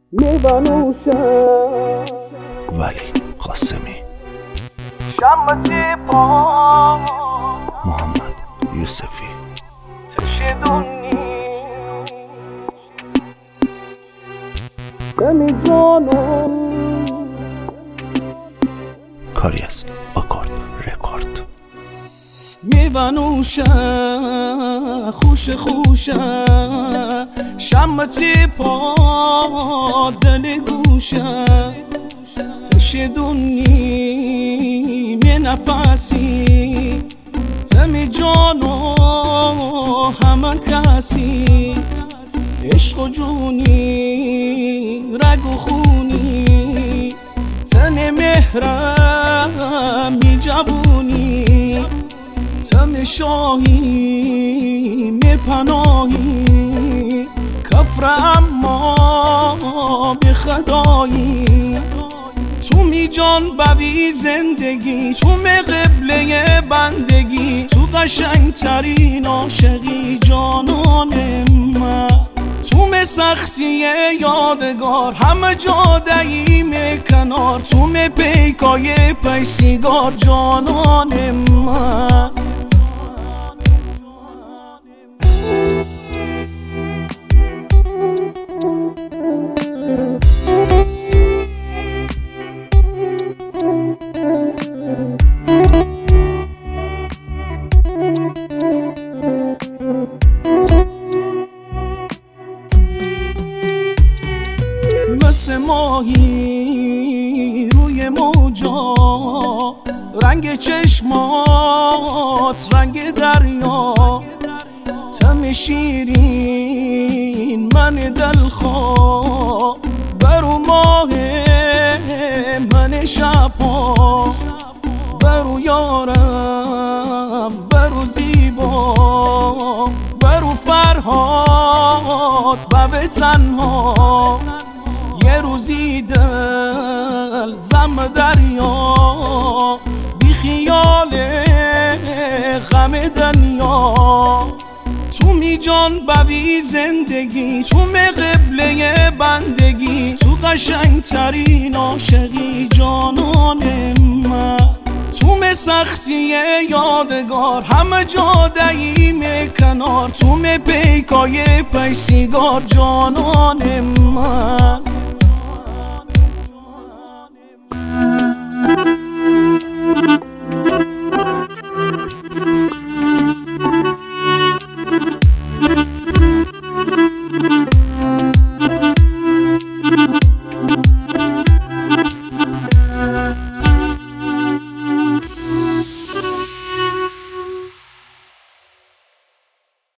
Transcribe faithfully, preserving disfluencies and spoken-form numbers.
میونوشم ولی قاسمی، شمعتی پا محمد یوسفی، تشدونی دمی جانم کاری از آکورد رکورد. میونوشم خوش خوشم شمعتی پا دل گوشم تشدونی می نفسی تمی جانو همه کسی عشق و جونی رگ و خونی تن مهرم می جوونی تم شاهی می پناهی کفر اما به خدایی تو می جان بوی زندگی تو می قبله بندگی تو قشنگ ترین عاشقی جانان من تو می سختی یادگار همه جادهی می کنار تو می پیکای پی سیگار جانان من مثل ماهی روی موجا رنگ چشمات رنگ دریا تم شیرین من دلخواه برو ماه من شبها برو یارم برو زیبا برو فرهاد بب تنها یه روزی دل زم دریا بی خیال غم دنیا تو می جان بوی زندگی تو می قبله بندگی تو قشنگ ترین عاشقی جانان من تو می سختی یادگار همه جادهی می کنار تو می پیکای پی سیگار جانان من